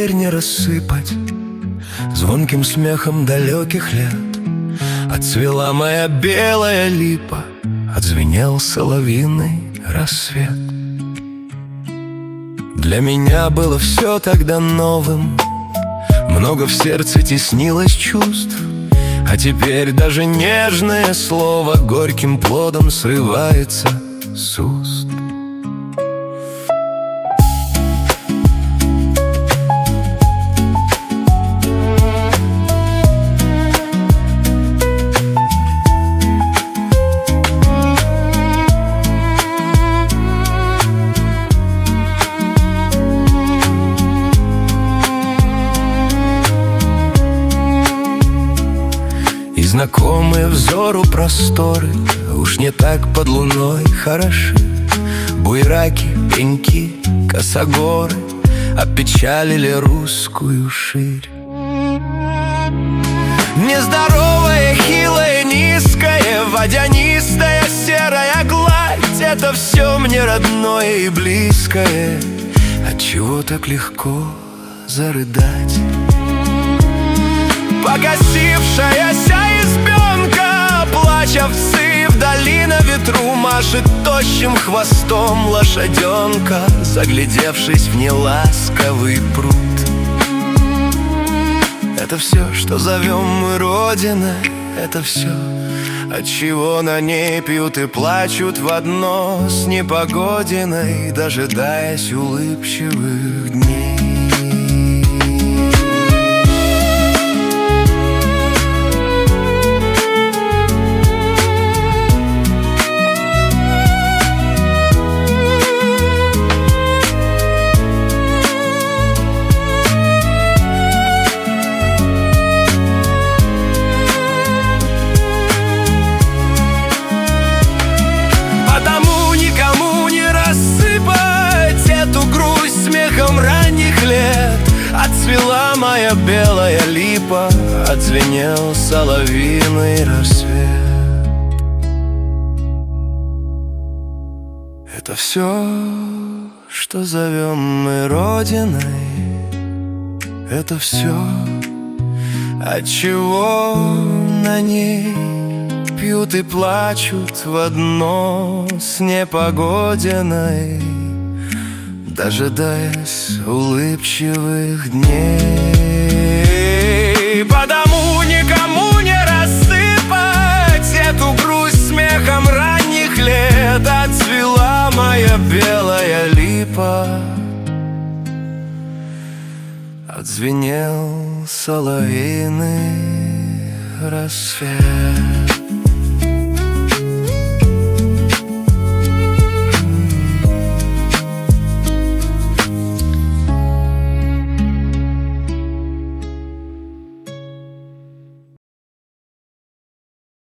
теперь не рассыпать звонким смехом далеких лет. Отцвела моя белая липа, отзвенел соловьиный рассвет. Для меня было все тогда новым, много в сердце теснилось чувств. А теперь даже нежное слово горьким плодом срывается с уст. И знакомые взору просторы уж не так под луной хороши. Буйраки, пеньки, косогоры опечалили русскую ширь. Нездоровая, хилая, низкая, водянистая серая гладь — это все мне родное и близкое. Отчего так легко зарыдать? Покосившаяся избенка, плачь овцы, вдали на ветру машет тощим хвостом лошаденка, заглядевшись в неласковый пруд. Это все, что зовем мы Родиной, это все, отчего на ней пьют и плачут в одно с непогодиной, дожидаясь улыбчивых дней. Отцвела моя белая липа, отзвенел соловьиный рассвет. Это все, что зовем мы Родиной, это все, отчего на ней пьют и плачут в одно с непогодиной, дожидаясь улыбчивых дней. Потому никому не рассыпать эту грусть смехом ранних лет. Отцвела моя белая липа, отзвенел соловьиный рассвет.